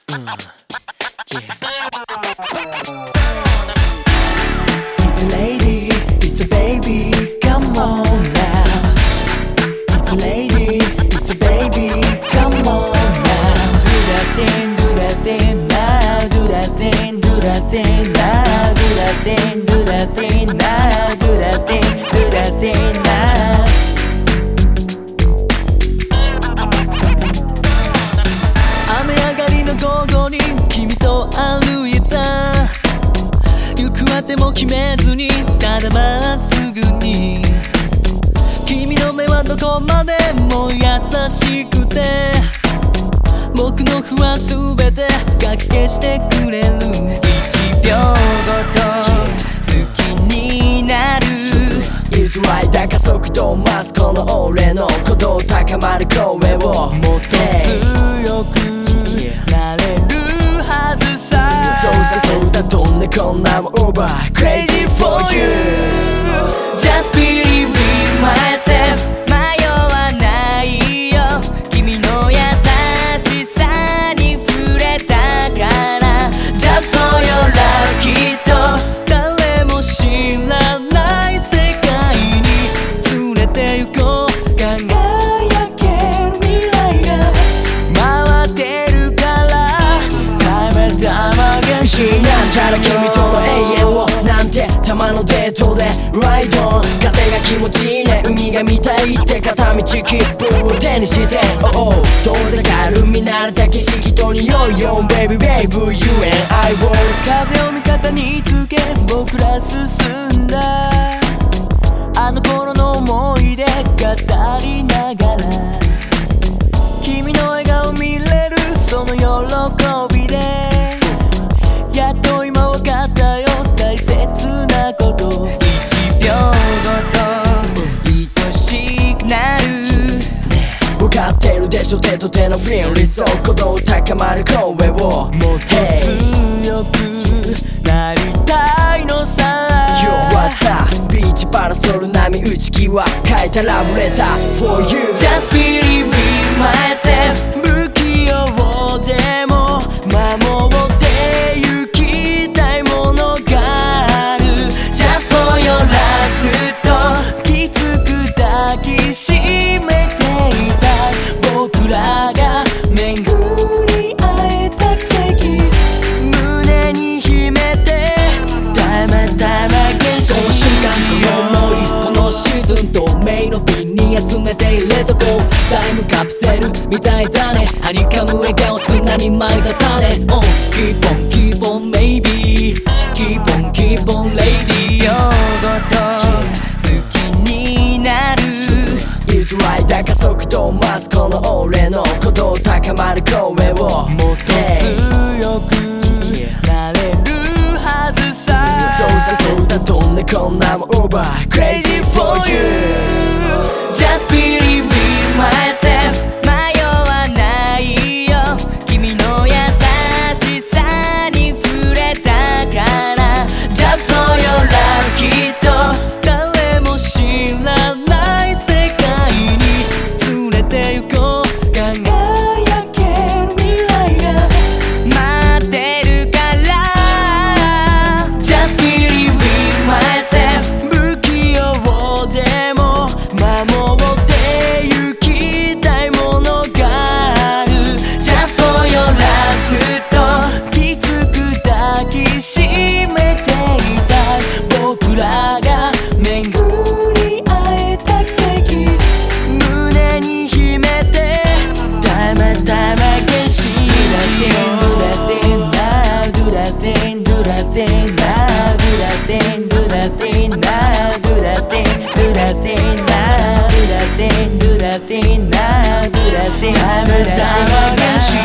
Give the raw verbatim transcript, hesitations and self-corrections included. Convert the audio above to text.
It's a lady, it's a baby, come on now. It's a lady, it's a baby, come on now. Do that thing, do that thing now. Do that thing, do that thing now. Do that thing, do that thing now. Do that thing, do that thing now. 雨上がりの午後に君と歩いた。行くあても決めずにただまっすぐに。君の目はどこまでも優しくて、僕の不安すべてかき消してくれる。一秒ごと好きになる。言いづらいだが速度を増すこの俺の鼓動高まる声をもっと強くなれるはずさ。そうさそうだどんなこんなも over crazy for you just believe in myself 迷わないよ君の優しさに触れたから just for your love きっと誰も知らない世界に連れて行こう輝ける未来が回ってるからたまたまがしなんちゃら君との永遠をなんてたまのデートでライドオン風が気持ちいいね海が見たいって片道切符を手にして oh, oh 遠ざかる見慣れた景色と匂いよ Baby baby you and I will 風を味方につけ僕ら進んだあの頃の思い出語りながら君の笑顔見れるその喜びでやっと今わかったよ大切なこと一秒ごと愛しくなるわかってるでしょ手と手のフィール理想鼓動高まる声をもっと強くなりたいのさ Yo what's up ビーチパラソル波打ち際書いたラブレター for you Just believe in myself 不器用でも守ってゆきたいものがある Just for your love ずっときつく抱きしめていたい僕らが巡り会えた奇跡胸に秘めてたまたま原始この瞬間この想いこのシーズン透明の瓶に集めて入れとこうタイムカプセルみたいだねはにかむ笑顔砂に巻いた種 Oh keep on keep on maybe keep on keep on lady よごと好きになる言いづらいだが速度を増すこの俺の鼓動高まる声をもっと強くなれるはずさそうさそうだどんなこんなも over crazy for you just believe in myself 迷わないよ君の優しさに触れたから just for your love きっと誰も知らない世界に連れて行こう輝ける未来が待ってるから just believe in myself 不器用でも守ってゆきたいものがある just for your love ずっときつく抱きしめていたい僕らが巡り会えた奇跡胸に秘めてたまたま原始 Do that thing, do that thing now Do that thing, do that thing now Do that thing, do that thing now Do that thing, do that thing now Do that thing, do that thing now